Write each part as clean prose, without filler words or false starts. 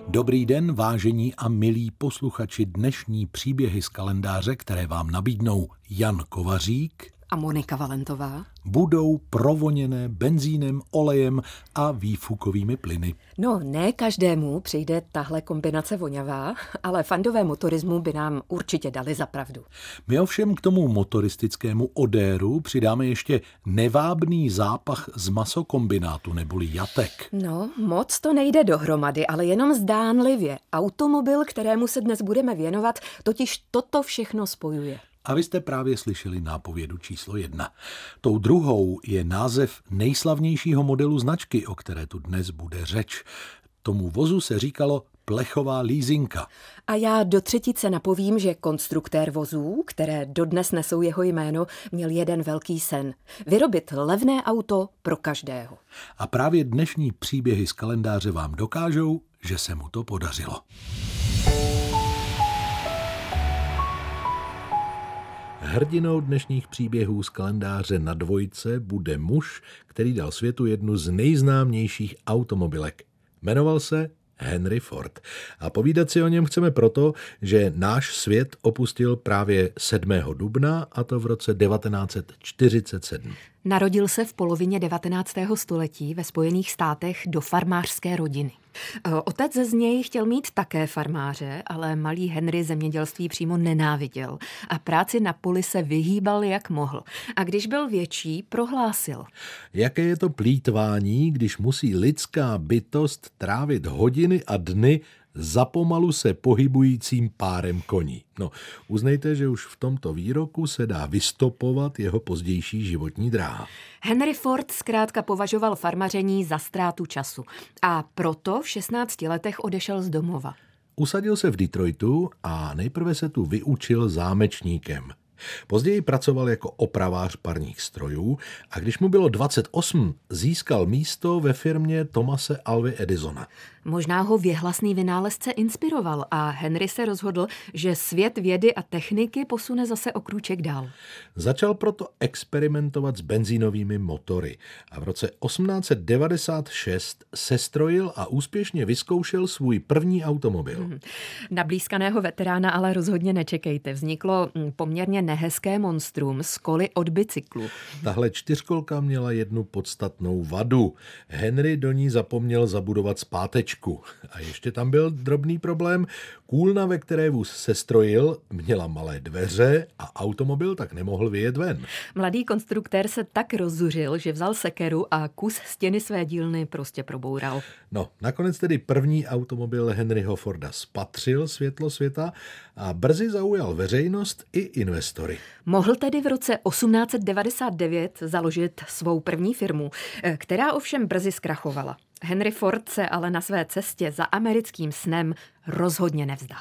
Dobrý den, vážení a milí posluchači, dnešní příběhy z kalendáře, které vám nabídnou Jan Kovařík a Monika Valentová, budou provoněné benzínem, olejem a výfukovými plyny. No, ne každému přijde tahle kombinace voňavá, ale fandové motorismu by nám určitě dali za pravdu. My ovšem k tomu motoristickému odéru přidáme ještě nevábný zápach z masokombinátu neboli jatek. No, moc to nejde dohromady, ale jenom zdánlivě. Automobil, kterému se dnes budeme věnovat, totiž toto všechno spojuje. A vy jste právě slyšeli nápovědu číslo 1. Tou druhou je název nejslavnějšího modelu značky, o které tu dnes bude řeč. Tomu vozu se říkalo plechová lízinka. A já do třetice napovím, že konstruktér vozů, které dodnes nesou jeho jméno, měl jeden velký sen. Vyrobit levné auto pro každého. A právě dnešní příběhy z kalendáře vám dokážou, že se mu to podařilo. Hrdinou dnešních příběhů z kalendáře Na dvojce bude muž, který dal světu jednu z nejznámějších automobilek. Jmenoval se Henry Ford. A povídat si o něm chceme proto, že náš svět opustil právě 7. dubna, a to v roce 1947. Narodil se v polovině 19. století ve Spojených státech do farmářské rodiny. Otec z něj chtěl mít také farmáře, ale malý Henry zemědělství přímo nenáviděl a práci na poli se vyhýbal jak mohl. A když byl větší, prohlásil: Jaké je to plýtvání, když musí lidská bytost trávit hodiny a dny za pomalu se pohybujícím párem koní. No, uznejte, že už v tomto výroku se dá vystopovat jeho pozdější životní dráha. Henry Ford zkrátka považoval farmaření za ztrátu času a proto v 16 letech odešel z domova. Usadil se v Detroitu a nejprve se tu vyučil zámečníkem. Později pracoval jako opravář parních strojů a když mu bylo 28, získal místo ve firmě Thomase Alvy Edisona. Možná ho věhlasný vynálezce inspiroval a Henry se rozhodl, že svět vědy a techniky posune zase o krůček dál. Začal proto experimentovat s benzínovými motory a v roce 1896 sestrojil a úspěšně vyzkoušel svůj první automobil. Na blýskaného veterána ale rozhodně nečekejte. Vzniklo poměrně nehezké monstrum z koly od bicyklu. Tahle čtyřkolka měla jednu podstatnou vadu. Henry do ní zapomněl zabudovat zpátečku. A ještě tam byl drobný problém. Kůlna, ve které vůz sestrojil, měla malé dveře a automobil tak nemohl vyjet ven. Mladý konstruktér se tak rozzuřil, že vzal sekeru a kus stěny své dílny prostě proboural. No, nakonec tedy první automobil Henryho Forda spatřil světlo světa a brzy zaujal veřejnost i investory. Mohl tedy v roce 1899 založit svou první firmu, která ovšem brzy zkrachovala. Henry Ford se ale na své cestě za americkým snem rozhodně nevzdal.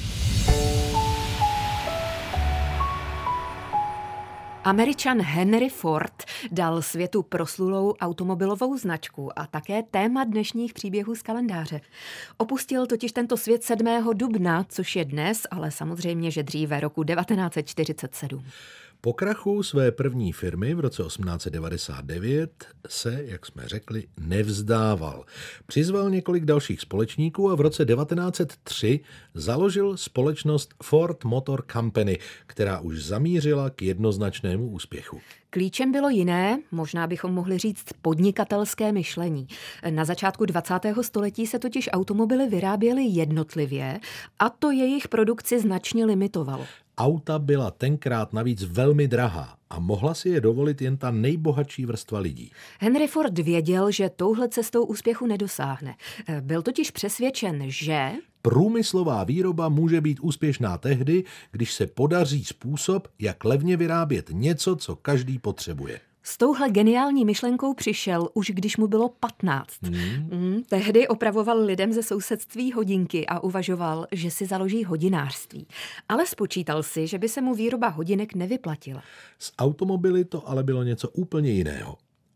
Američan Henry Ford dal světu proslulou automobilovou značku a také téma dnešních příběhů z kalendáře. Opustil totiž tento svět 7. dubna, což je dnes, ale samozřejmě, že dříve roku 1947. Po krachu své první firmy v roce 1899 se, jak jsme řekli, nevzdával. Přizval několik dalších společníků a v roce 1903 založil společnost Ford Motor Company, která už zamířila k jednoznačnému úspěchu. Klíčem bylo jiné, možná bychom mohli říct podnikatelské myšlení. Na začátku 20. století se totiž automobily vyráběly jednotlivě a to jejich produkci značně limitovalo. Auta byla tenkrát navíc velmi drahá a mohla si je dovolit jen ta nejbohatší vrstva lidí. Henry Ford věděl, že touhle cestou úspěchu nedosáhne. Byl totiž přesvědčen, že průmyslová výroba může být úspěšná tehdy, když se podaří způsob, jak levně vyrábět něco, co každý potřebuje. S touhle geniální myšlenkou přišel už když mu bylo 15. Tehdy opravoval lidem ze sousedství hodinky a uvažoval, že si založí hodinářství. Ale spočítal si, že by se mu výroba hodinek nevyplatila. S automobily to ale bylo něco úplně jiného.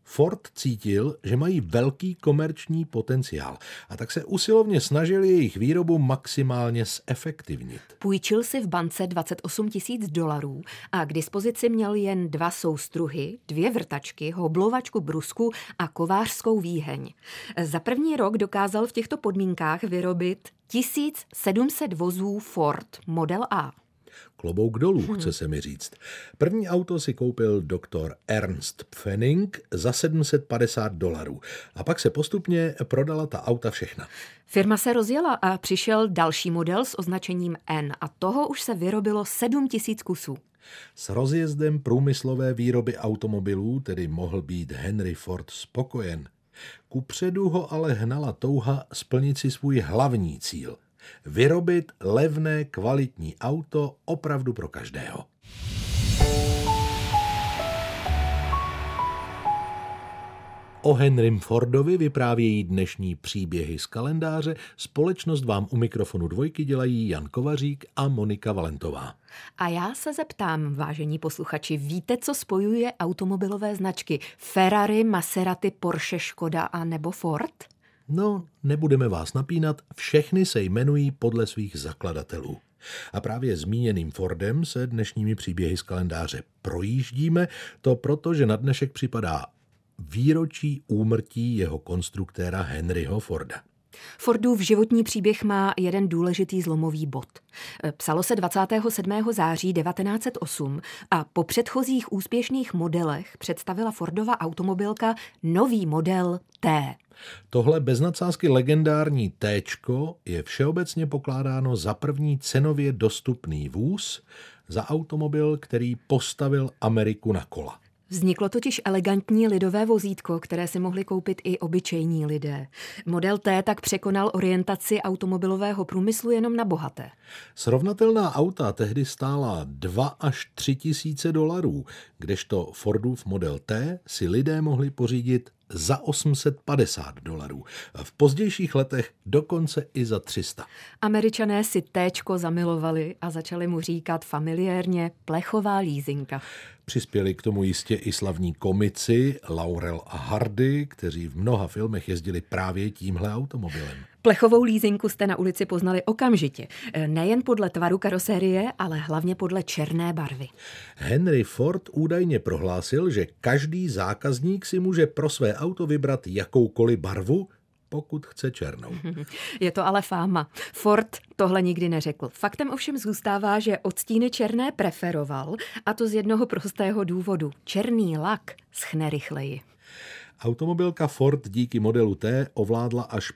Ford cítil, že mají velký komerční potenciál a tak se usilovně snažil jejich výrobu maximálně zefektivnit. Půjčil si v bance $28 000 a k dispozici měl jen 2 soustruhy, 2 vrtačky, hoblovačku brusku a kovářskou výheň. Za první rok dokázal v těchto podmínkách vyrobit 1700 vozů Ford Model A. Klobouk dolů, chce se mi říct. První auto si koupil doktor Ernst Pfennig za $750 a pak se postupně prodala ta auta všechna. Firma se rozjela a přišel další model s označením N a toho už se vyrobilo 7000 kusů. S rozjezdem průmyslové výroby automobilů tedy mohl být Henry Ford spokojen. Kupředu ho ale hnala touha splnit si svůj hlavní cíl – vyrobit levné kvalitní auto opravdu pro každého. O Henrym Fordovi vyprávějí dnešní příběhy z kalendáře. Společnost vám u mikrofonu Dvojky dělají Jan Kovařík a Monika Valentová. A já se zeptám, vážení posluchači, víte, co spojuje automobilové značky Ferrari, Maserati, Porsche, Škoda a nebo Ford? No, nebudeme vás napínat, všechny se jmenují podle svých zakladatelů. A právě zmíněným Fordem se dnešními příběhy z kalendáře projíždíme, to proto, že na dnešek připadá výročí úmrtí jeho konstruktéra Henryho Forda. Fordův životní příběh má jeden důležitý zlomový bod. Psalo se 27. září 1908 a po předchozích úspěšných modelech představila Fordova automobilka nový model T. Tohle bez nadsázky legendární Téčko je všeobecně pokládáno za první cenově dostupný vůz, za automobil, který postavil Ameriku na kola. Vzniklo totiž elegantní lidové vozítko, které si mohli koupit i obyčejní lidé. Model T tak překonal orientaci automobilového průmyslu jenom na bohaté. Srovnatelná auta tehdy stála 2 až 3 tisíce $, kdežto Fordův model T si lidé mohli pořídit za $850. V pozdějších letech dokonce i za 300. Američané si Téčko zamilovali a začali mu říkat familiérně plechová lízinka. Přispěli k tomu jistě i slavní komici Laurel a Hardy, kteří v mnoha filmech jezdili právě tímhle automobilem. Plechovou lízinku jste na ulici poznali okamžitě. Nejen podle tvaru karosérie, ale hlavně podle černé barvy. Henry Ford údajně prohlásil, že každý zákazník si může pro své auto vybrat jakoukoliv barvu, pokud chce černou. Je to ale fáma. Ford tohle nikdy neřekl. Faktem ovšem zůstává, že odstíny černé preferoval, a to z jednoho prostého důvodu. Černý lak schne rychleji. Automobilka Ford díky modelu T ovládla až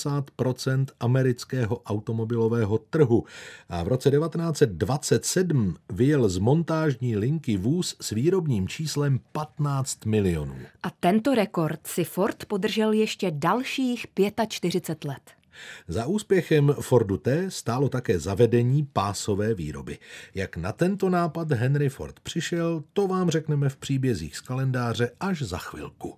50% amerického automobilového trhu a v roce 1927 vyjel z montážní linky vůz s výrobním číslem 15 milionů. A tento rekord si Ford podržel ještě dalších 45 let. Za úspěchem Fordu T stálo také zavedení pásové výroby. Jak na tento nápad Henry Ford přišel, to vám řekneme v příbězích z kalendáře až za chvilku.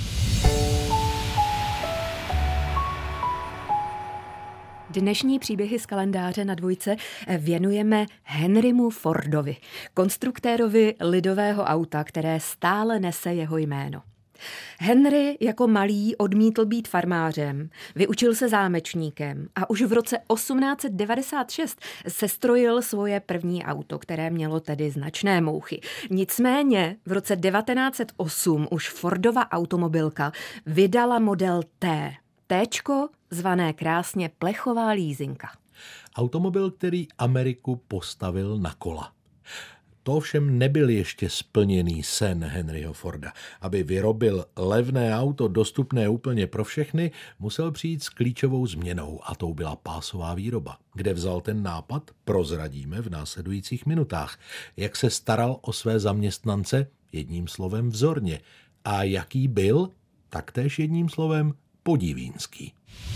Dnešní příběhy z kalendáře na Dvojce věnujeme Henrymu Fordovi, konstruktérovi lidového auta, které stále nese jeho jméno. Henry jako malý odmítl být farmářem, vyučil se zámečníkem a už v roce 1896 sestrojil svoje první auto, které mělo tedy značné mouchy. Nicméně v roce 1908 už Fordova automobilka vydala model T. Téčko, zvané krásně plechová lízinka. Automobil, který Ameriku postavil na kola. To ovšem nebyl ještě splněný sen Henryho Forda. Aby vyrobil levné auto dostupné úplně pro všechny, musel přijít s klíčovou změnou a tou byla pásová výroba. Kde vzal ten nápad, prozradíme v následujících minutách. Jak se staral o své zaměstnance, jedním slovem vzorně. A jaký byl, taktéž jedním slovem podivínský.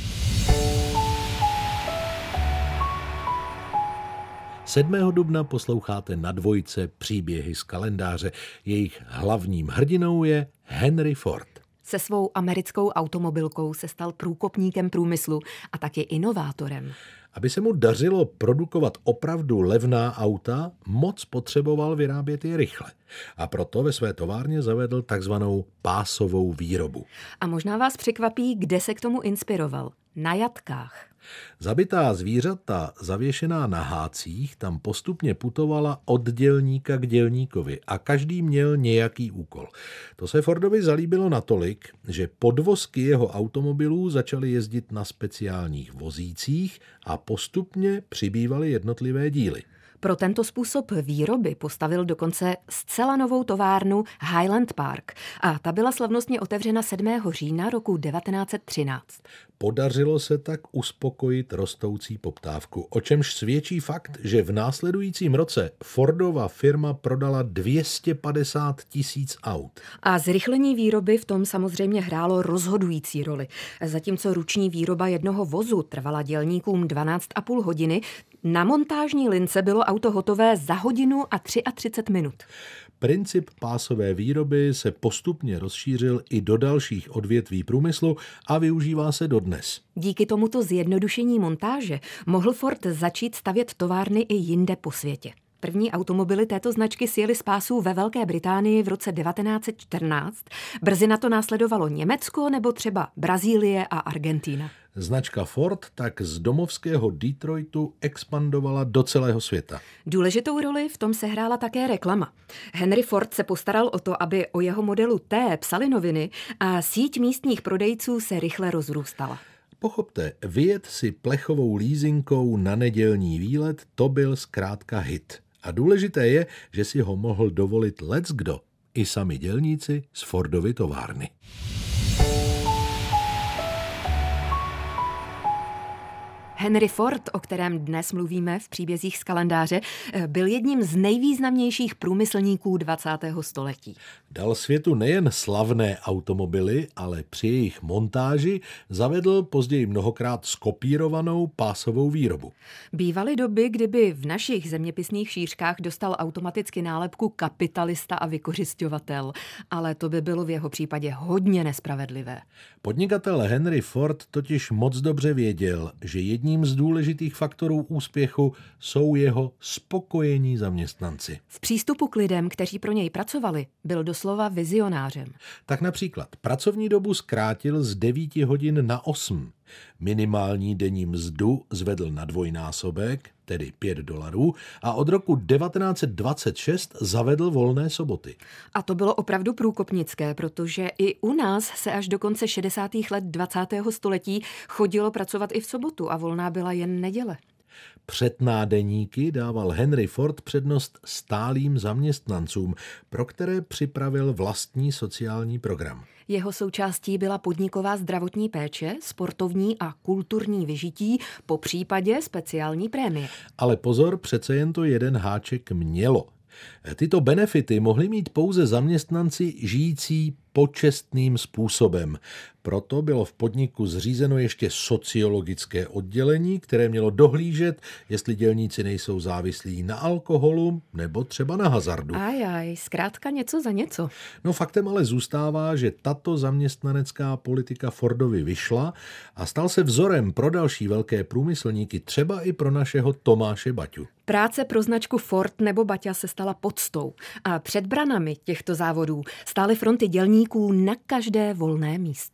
– 7. dubna posloucháte na Dvojce příběhy z kalendáře. Jejich hlavním hrdinou je Henry Ford. Se svou americkou automobilkou se stal průkopníkem průmyslu a taky inovátorem. Aby se mu dařilo produkovat opravdu levná auta, moc potřeboval vyrábět je rychle. A proto ve své továrně zavedl takzvanou pásovou výrobu. A možná vás překvapí, kde se k tomu inspiroval. Na jatkách. Zabitá zvířata, zavěšená na hácích, tam postupně putovala od dělníka k dělníkovi a každý měl nějaký úkol. To se Fordovi zalíbilo natolik, že podvozky jeho automobilů začaly jezdit na speciálních vozících a postupně přibývaly jednotlivé díly. Pro tento způsob výroby postavil dokonce zcela novou továrnu Highland Park a ta byla slavnostně otevřena 7. října roku 1913. Podařilo se tak uspokojit rostoucí poptávku, o čemž svědčí fakt, že v následujícím roce Fordova firma prodala 250 000 aut. A zrychlení výroby v tom samozřejmě hrálo rozhodující roli. Zatímco ruční výroba jednoho vozu trvala dělníkům 12,5 hodiny, na montážní lince bylo auto hotové za hodinu a 33 minut. Princip pásové výroby se postupně rozšířil i do dalších odvětví průmyslu a využívá se dodnes. Díky tomuto zjednodušení montáže mohl Ford začít stavět továrny i jinde po světě. První automobily této značky sjeli z pásů ve Velké Británii v roce 1914. Brzy na to následovalo Německo nebo třeba Brazílie a Argentína. Značka Ford tak z domovského Detroitu expandovala do celého světa. Důležitou roli v tom sehrála také reklama. Henry Ford se postaral o to, aby o jeho modelu T psali noviny a síť místních prodejců se rychle rozrůstala. Pochopte, vyjet si plechovou lízinkou na nedělní výlet, to byl zkrátka hit. A důležité je, že si ho mohl dovolit leckdo, i sami dělníci z Fordovy továrny. Henry Ford, o kterém dnes mluvíme v příbězích z kalendáře, byl jedním z nejvýznamnějších průmyslníků 20. století. Dal světu nejen slavné automobily, ale při jejich montáži zavedl později mnohokrát skopírovanou pásovou výrobu. Bývaly doby, kdyby v našich zeměpisných šířkách dostal automaticky nálepku kapitalista a vykořisťovatel, ale to by bylo v jeho případě hodně nespravedlivé. Podnikatel Henry Ford totiž moc dobře věděl, že jedním z důležitých faktorů úspěchu jsou jeho spokojení zaměstnanci. V přístupu k lidem, kteří pro něj pracovali, byl doslova vizionářem. Tak například pracovní dobu zkrátil z 9 hodin na 8. Minimální denní mzdu zvedl na dvojnásobek, tedy $5, a od roku 1926 zavedl volné soboty. A to bylo opravdu průkopnické, protože i u nás se až do konce 60. let 20. století chodilo pracovat i v sobotu a volná byla jen neděle. Před nádeníky dával Henry Ford přednost stálým zaměstnancům, pro které připravil vlastní sociální program. Jeho součástí byla podniková zdravotní péče, sportovní a kulturní vyžití, popřípadě speciální prémie. Ale pozor, přece jen to jeden háček mělo. Tyto benefity mohli mít pouze zaměstnanci žijící počestným způsobem. Proto bylo v podniku zřízeno ještě sociologické oddělení, které mělo dohlížet, jestli dělníci nejsou závislí na alkoholu nebo třeba na hazardu. Zkrátka něco za něco. No faktem ale zůstává, že tato zaměstnanecká politika Fordovi vyšla a stal se vzorem pro další velké průmyslníky, třeba i pro našeho Tomáše Baťu. Práce pro značku Ford nebo Baťa se stala podstou a před branami těchto závodů stály fronty dělníků na každé volné místo.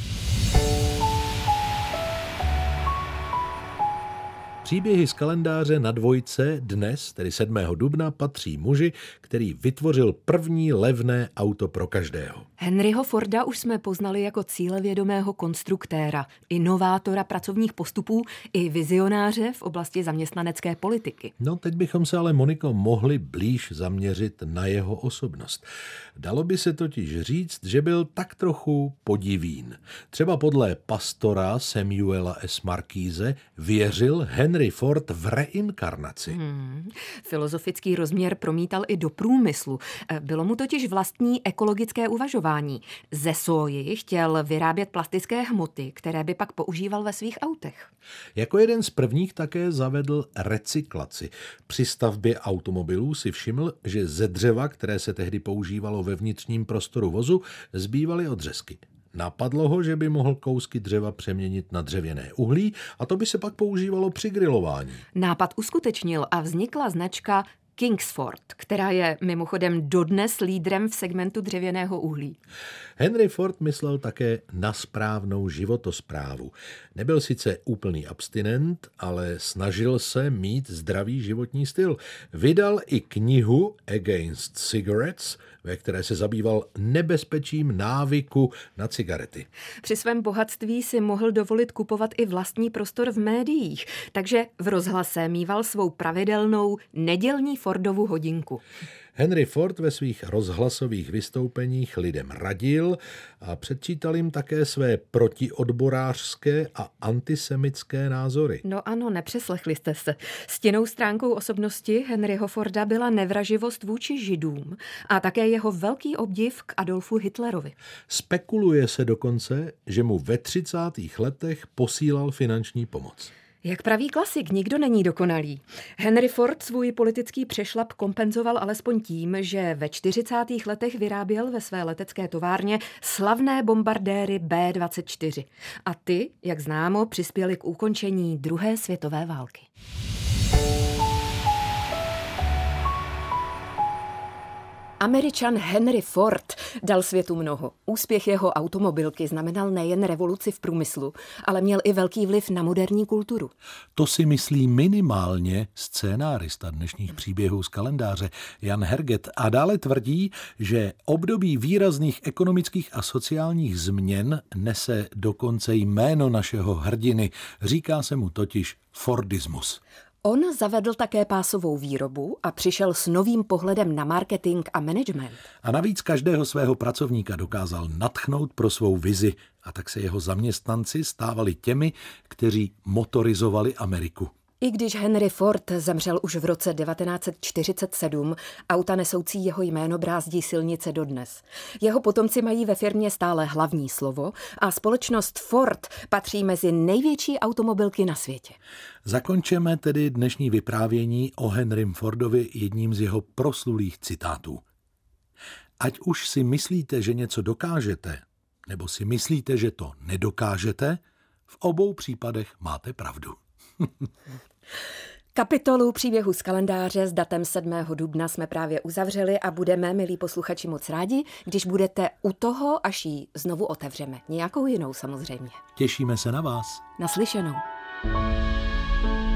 Příběhy z kalendáře na dvojce dnes, tedy 7. dubna, patří muži, který vytvořil první levné auto pro každého. Henryho Forda už jsme poznali jako cílevědomého konstruktéra, inovátora pracovních postupů i vizionáře v oblasti zaměstnanecké politiky. No teď bychom se ale, Moniko, mohli blíž zaměřit na jeho osobnost. Dalo by se totiž říct, že byl tak trochu podivín. Třeba podle pastora Samuela S. Markíze věřil Henry Ford v reinkarnaci. Filozofický rozměr promítal i do průmyslu. Bylo mu totiž vlastní ekologické uvažování. Ze sóji chtěl vyrábět plastické hmoty, které by pak používal ve svých autech. Jako jeden z prvních také zavedl recyklaci. Při stavbě automobilů si všiml, že ze dřeva, které se tehdy používalo ve vnitřním prostoru vozu, zbývaly odřezky. Napadlo ho, že by mohl kousky dřeva přeměnit na dřevěné uhlí a to by se pak používalo při grilování. Nápad uskutečnil a vznikla značka Kingsford, která je mimochodem dodnes lídrem v segmentu dřevěného uhlí. Henry Ford myslel také na správnou životosprávu. Nebyl sice úplný abstinent, ale snažil se mít zdravý životní styl. Vydal i knihu Against Cigarettes, ve které se zabýval nebezpečím návyku na cigarety. Při svém bohatství si mohl dovolit kupovat i vlastní prostor v médiích, takže v rozhlase míval svou pravidelnou nedělní Fordovu hodinku. Henry Ford ve svých rozhlasových vystoupeních lidem radil a předčítal jim také své protiodborářské a antisemitské názory. No ano, nepřeslechli jste se. Stěnnou stránkou osobnosti Henryho Forda byla nevraživost vůči Židům a také jeho velký obdiv k Adolfu Hitlerovi. Spekuluje se dokonce, že mu ve 30. letech posílal finanční pomoc. Jak praví klasik, nikdo není dokonalý. Henry Ford svůj politický přešlap kompenzoval alespoň tím, že ve 40. letech vyráběl ve své letecké továrně slavné bombardéry B-24. A ty, jak známo, přispěly k ukončení druhé světové války. Američan Henry Ford dal světu mnoho. Úspěch jeho automobilky znamenal nejen revoluci v průmyslu, ale měl i velký vliv na moderní kulturu. To si myslí minimálně scénárista dnešních příběhů z kalendáře Jan Herget a dále tvrdí, že období výrazných ekonomických a sociálních změn nese dokonce jméno našeho hrdiny. Říká se mu totiž Fordismus. On zavedl také pásovou výrobu a přišel s novým pohledem na marketing a management. A navíc každého svého pracovníka dokázal nadchnout pro svou vizi a tak se jeho zaměstnanci stávali těmi, kteří motorizovali Ameriku. I když Henry Ford zemřel už v roce 1947, auta nesoucí jeho jméno brázdí silnice dodnes. Jeho potomci mají ve firmě stále hlavní slovo a společnost Ford patří mezi největší automobilky na světě. Zakončeme tedy dnešní vyprávění o Henrym Fordovi jedním z jeho proslulých citátů. Ať už si myslíte, že něco dokážete, nebo si myslíte, že to nedokážete, v obou případech máte pravdu. Kapitolu příběhu z kalendáře s datem 7. dubna jsme právě uzavřeli a budeme, milí posluchači, moc rádi, když budete u toho, až ji znovu otevřeme. Nějakou jinou samozřejmě. Těšíme se na vás. Naslyšenou.